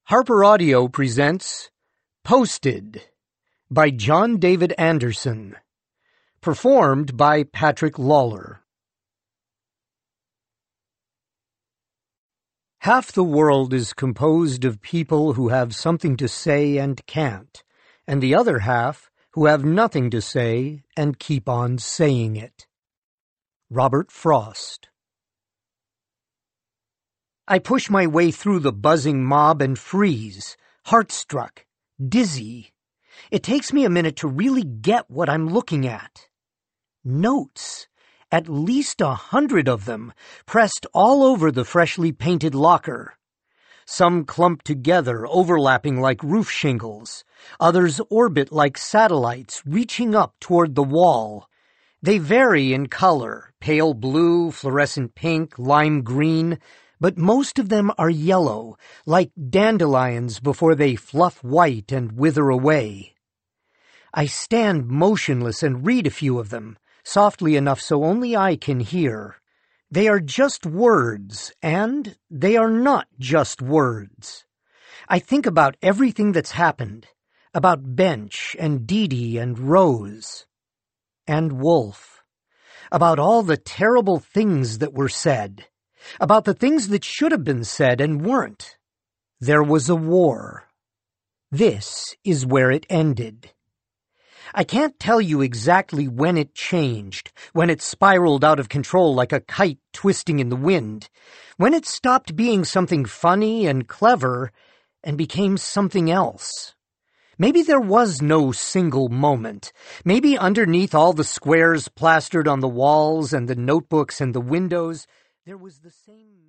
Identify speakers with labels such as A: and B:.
A: Harper Audio presents Posted by John David Anderson, performed by Patrick Lawler. Half the world is composed of people who have something to say and can't, and the other half who have nothing to say and keep on saying it. Robert Frost. I push my way through the buzzing mob and freeze, heart-struck, dizzy. It takes me a minute to really get what I'm looking at. Notes, at least 100 of them, pressed all over the freshly painted locker. Some clump together, overlapping like roof shingles. Others orbit like satellites, reaching up toward the wall. They vary in color, pale blue, fluorescent pink, lime green, but most of them are yellow, like dandelions before they fluff white and wither away. I stand motionless and read a few of them, softly enough so only I can hear. They are just words, and they are not just words. I think about everything that's happened, about Bench and Dee Dee and Rose and Wolf, about all the terrible things that were said, about the things that should have been said and weren't. There was a war. This is where it ended. I can't tell you exactly when it changed, when it spiraled out of control like a kite twisting in the wind, when it stopped being something funny and clever and became something else. Maybe there was no single moment. Maybe underneath all the squares plastered on the walls and the notebooks and the windows, there was the same